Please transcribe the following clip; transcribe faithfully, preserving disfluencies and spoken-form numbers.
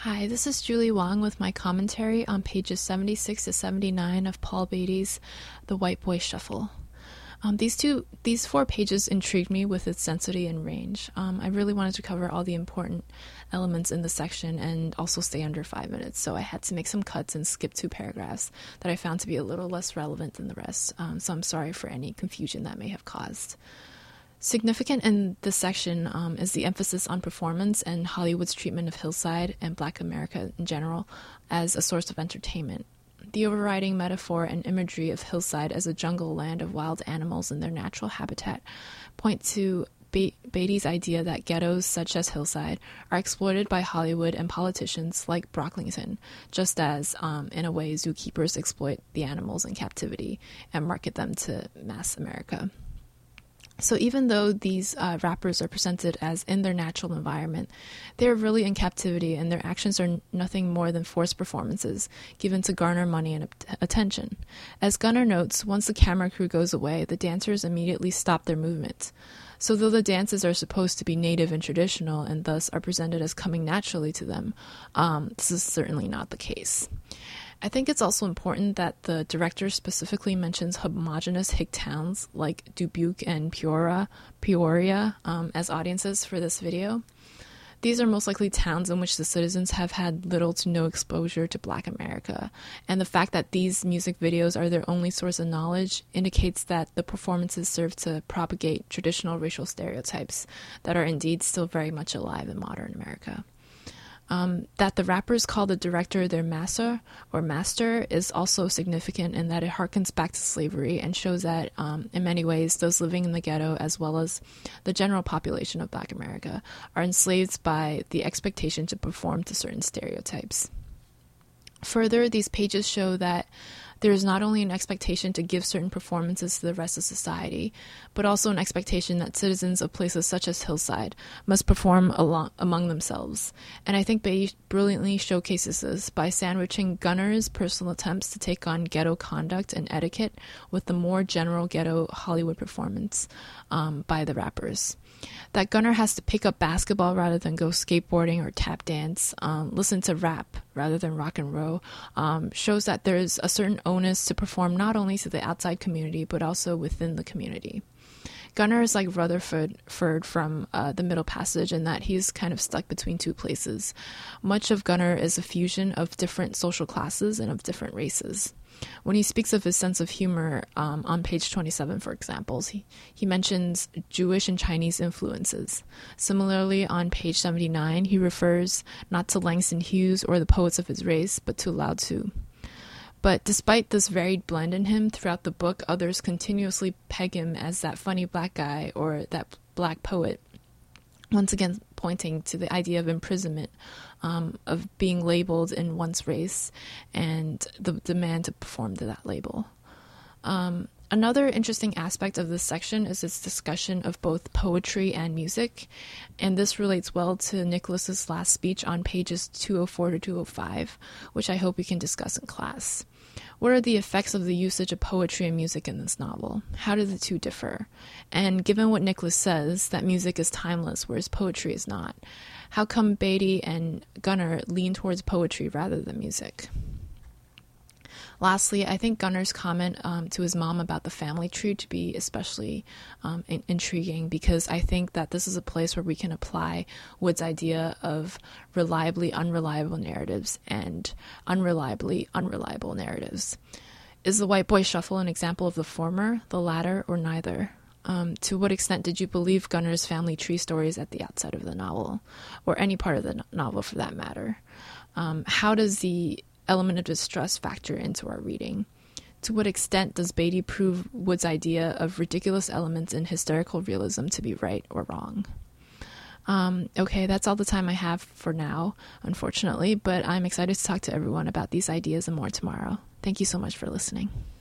Hi, this is Julie Wong with my commentary on pages seventy-six to seventy-nine of Paul Beatty's The White Boy Shuffle. Um, these two, these four pages intrigued me with its density and range. Um, I really wanted to cover all the important elements in the section and also stay under five minutes, so I had to make some cuts and skip two paragraphs that I found to be a little less relevant than the rest, um, so I'm sorry for any confusion that may have caused. Significant in this section um, is the emphasis on performance and Hollywood's treatment of Hillside and Black America in general as a source of entertainment. The overriding metaphor and imagery of Hillside as a jungle land of wild animals in their natural habitat point to Be- Beatty's idea that ghettos such as Hillside are exploited by Hollywood and politicians like Brocklington, just as, um, in a way, zookeepers exploit the animals in captivity and market them to mass America. So even though these uh, rappers are presented as in their natural environment, they are really in captivity, and their actions are nothing more than forced performances given to garner money and attention. As Gunner notes, once the camera crew goes away, the dancers immediately stop their movement. So though the dances are supposed to be native and traditional and thus are presented as coming naturally to them, um, this is certainly not the case. I think it's also important that the director specifically mentions homogenous hick towns like Dubuque and Peoria, Peoria um, as audiences for this video. These are most likely towns in which the citizens have had little to no exposure to Black America, and the fact that these music videos are their only source of knowledge indicates that the performances serve to propagate traditional racial stereotypes that are indeed still very much alive in modern America. Um, that the rappers call the director their master or master is also significant in that it harkens back to slavery and shows that, um, in many ways, those living in the ghetto, as well as the general population of Black America, are enslaved by the expectation to perform to certain stereotypes. Further, these pages show that there is not only an expectation to give certain performances to the rest of society, but also an expectation that citizens of places such as Hillside must perform along, among themselves. And I think Beatty brilliantly showcases this by sandwiching Gunner's personal attempts to take on ghetto conduct and etiquette with the more general ghetto Hollywood performance um, by the rappers. That Gunner has to pick up basketball rather than go skateboarding or tap dance, um, listen to rap rather than rock and roll, um, shows that there's a certain onus to perform not only to the outside community, but also within the community. Gunner is like Rutherford Ford from uh, The Middle Passage in that he's kind of stuck between two places. Much of Gunner is a fusion of different social classes and of different races. When he speaks of his sense of humor um, on page twenty-seven, for example, he, he mentions Jewish and Chinese influences. Similarly, on page seventy-nine, he refers not to Langston Hughes or the poets of his race, but to Lao Tzu. But despite this varied blend in him throughout the book, others continuously peg him as that funny black guy or that black poet, once again pointing to the idea of imprisonment, um, of being labeled in one's race, and the demand to perform to that label. Um, another interesting aspect of this section is its discussion of both poetry and music, and this relates well to Nicholas's last speech on pages two oh four to two oh five, which I hope we can discuss in class. What are the effects of the usage of poetry and music in this novel? How do the two differ? And given what Nicholas says, that music is timeless, whereas poetry is not, how come Beatty and Gunner lean towards poetry rather than music? Lastly, I think Gunner's comment um, to his mom about the family tree to be especially um, in- intriguing because I think that this is a place where we can apply Wood's idea of reliably unreliable narratives and unreliably unreliable narratives. Is The White Boy Shuffle an example of the former, the latter, or neither? Um, to what extent did you believe Gunner's family tree stories at the outset of the novel, or any part of the no- novel for that matter? Um, how does the element of distrust factor into our reading? To what extent does Beatty prove Wood's idea of ridiculous elements in hysterical realism to be right or wrong? Um, okay, that's all the time I have for now, unfortunately, but I'm excited to talk to everyone about these ideas and more tomorrow. Thank you so much for listening.